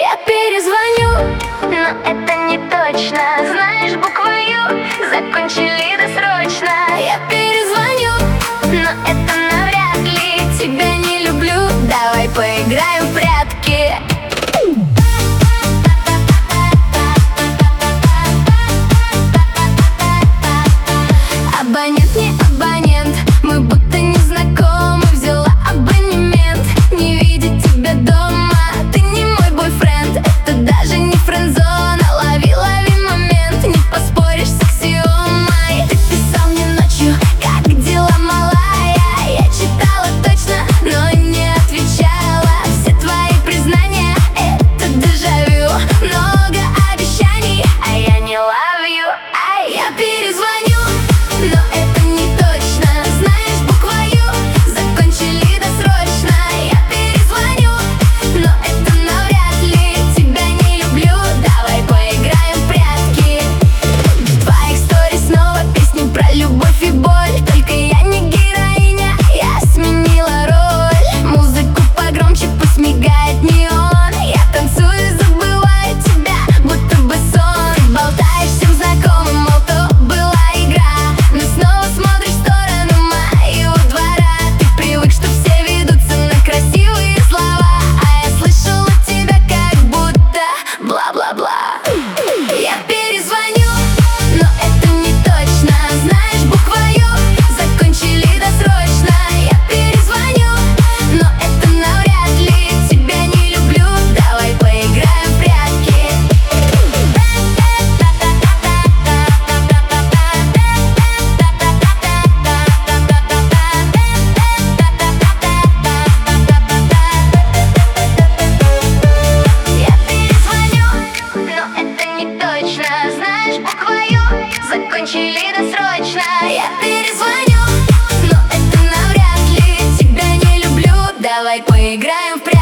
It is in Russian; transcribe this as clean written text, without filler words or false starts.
Я перезвоню, но это не точно. Знаешь букву Ю, закончили досрочно. Я перезвоню, но это навряд ли. Тебя не люблю, давай поиграем в прятки. Абонент не абонент, мы будто не знакомы. Взяла абонемент, не видеть тебя дома. Ты не мой бойфренд, это даже не френдзона. Лови, лови момент, не поспоришь с аксиомой. Ты писал мне ночью, как дела, малая. Я читала точно, но не отвечала. Все твои признания — это дежавю. Много обещаний, а я не love you. Я перезвоню, но это не точно. Знаешь букву Ю, закончили досрочно. Я перезвоню, но это навряд ли. Тебя не люблю, давай поиграем в прятки. В твоих сторис снова песни про любовь и боль. Только я не героиня, я сменила роль. Музыку погромче, пусть мигает неон. Я танцую и забываю тебя, будто бы сон. Ты болтаешь всем знакомым, мол, то была игра. Но снова смотришь в сторону моего двора. Ты привык, что все ведутся на красивые слова, а я слышала тебя как будто бла-бла-бла. Я перезвоню, но это не точно. Знаешь букву Ю, закончили досрочно. Я перезвоню, но это навряд ли. Тебя не люблю, давай поиграем в прятки. Я перезвоню, но это не точно. Знаешь букву Ю, закончили досрочно. Я перезвоню, но это навряд ли. Тебя не люблю, давай поиграем в прятки.